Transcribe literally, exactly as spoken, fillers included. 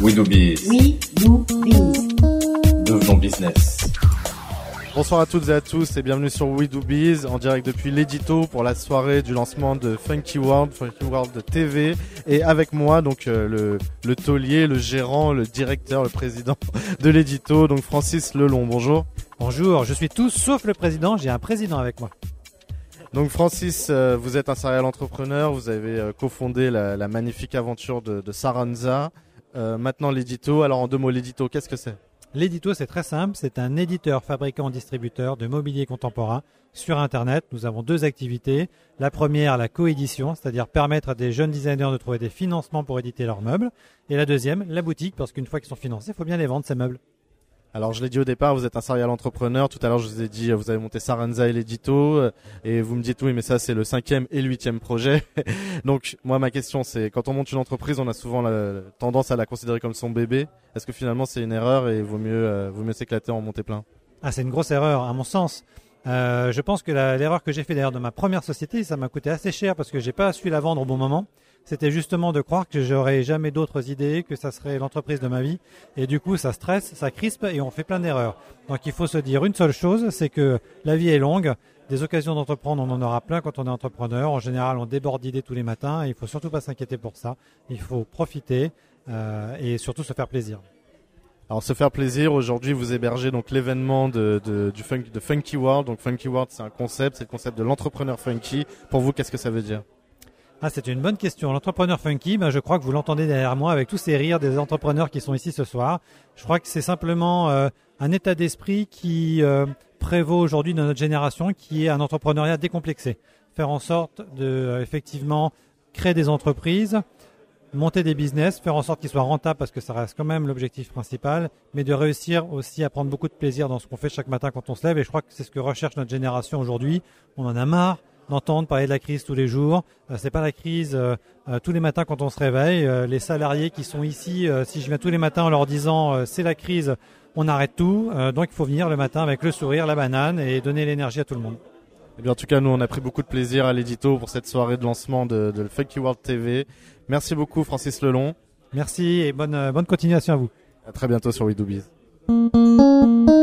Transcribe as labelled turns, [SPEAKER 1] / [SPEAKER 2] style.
[SPEAKER 1] We do biz.
[SPEAKER 2] We do biz.
[SPEAKER 1] Devenons business.
[SPEAKER 3] Bonsoir à toutes et à tous et bienvenue sur We Do Biz en direct depuis l'édito pour la soirée du lancement de Funky World, Funky World T V, et avec moi donc euh, le, le taulier, le gérant, le directeur, le président de l'édito, donc Francis Lelon. Bonjour.
[SPEAKER 4] Bonjour, je suis tout sauf le président, j'ai un président avec moi.
[SPEAKER 3] Donc Francis, euh, vous êtes un serial entrepreneur, vous avez euh, cofondé la, la magnifique aventure de, de Saranza. Euh, maintenant l'édito, alors en deux mots l'édito, qu'est-ce que c'est ?
[SPEAKER 4] L'édito, c'est très simple, c'est un éditeur, fabricant, distributeur de mobilier contemporain sur Internet. Nous avons deux activités. La première, la coédition, c'est-à-dire permettre à des jeunes designers de trouver des financements pour éditer leurs meubles. Et la deuxième, la boutique, parce qu'une fois qu'ils sont financés, il faut bien les vendre, ces meubles.
[SPEAKER 3] Alors je l'ai dit au départ, vous êtes un serial entrepreneur. Tout à l'heure je vous ai dit, vous avez monté Saranza et l'édito, et vous me dites oui, mais ça c'est le cinquième et le huitième projet. Donc moi ma question c'est, quand on monte une entreprise, on a souvent la tendance à la considérer comme son bébé. Est-ce que finalement c'est une erreur et vaut mieux, euh, vaut mieux s'éclater en monter plein ?
[SPEAKER 4] Ah, c'est une grosse erreur à mon sens. Euh, je pense que la, l'erreur que j'ai fait d'ailleurs de ma première société, ça m'a coûté assez cher parce que j'ai pas su la vendre au bon moment. C'était justement de croire que j'aurais jamais d'autres idées, que ça serait l'entreprise de ma vie. Et du coup, ça stresse, ça crispe et on fait plein d'erreurs. Donc il faut se dire une seule chose, c'est que la vie est longue. Des occasions d'entreprendre, on en aura plein quand on est entrepreneur. En général, on déborde d'idées tous les matins et il faut surtout pas s'inquiéter pour ça. Il faut profiter euh, et surtout se faire plaisir.
[SPEAKER 3] Alors se faire plaisir, aujourd'hui vous hébergez donc l'événement de, de, du fun, de Funky World. Donc Funky World c'est un concept, c'est le concept de l'entrepreneur funky. Pour vous, qu'est-ce que ça veut dire ?
[SPEAKER 4] Ah, c'est une bonne question. L'entrepreneur funky, ben, je crois que vous l'entendez derrière moi avec tous ces rires des entrepreneurs qui sont ici ce soir. Je crois que c'est simplement euh, un état d'esprit qui euh, prévaut aujourd'hui dans notre génération, qui est un entrepreneuriat décomplexé. Faire en sorte de euh, effectivement créer des entreprises, monter des business, faire en sorte qu'ils soient rentables parce que ça reste quand même l'objectif principal, mais de réussir aussi à prendre beaucoup de plaisir dans ce qu'on fait chaque matin quand on se lève. Et je crois que c'est ce que recherche notre génération aujourd'hui. On en a marre d'entendre parler de la crise tous les jours. Euh, c'est pas la crise euh, euh, tous les matins quand on se réveille. Euh, les salariés qui sont ici, euh, si je viens tous les matins en leur disant euh, c'est la crise, on arrête tout. Euh, donc il faut venir le matin avec le sourire, la banane et donner l'énergie à tout le monde.
[SPEAKER 3] Eh bien, en tout cas, nous on a pris beaucoup de plaisir à l'édito pour cette soirée de lancement de, de Funky World T V. Merci beaucoup Francis Lelon.
[SPEAKER 4] Merci et bonne, euh, bonne continuation à vous.
[SPEAKER 3] À très bientôt sur We Do Biz.